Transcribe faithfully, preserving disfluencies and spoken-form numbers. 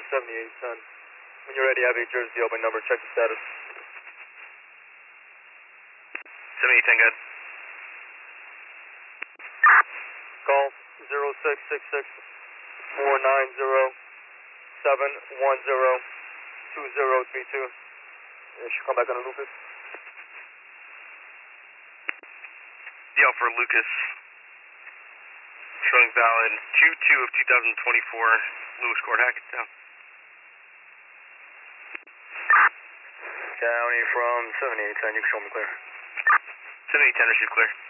seventy-eight ten. When you're ready, have a Jersey open number, check the status. seventy-eight ten, good. Call zero six six six four nine zero seven one zero two zero three two. It should come back on a Lucas. D L for Lucas. Showing valid two two of two thousand twenty-four. Lewis Court Hackettstown. County from seventy-eight ten, you can show me clear. seventy-eight ten, receive clear.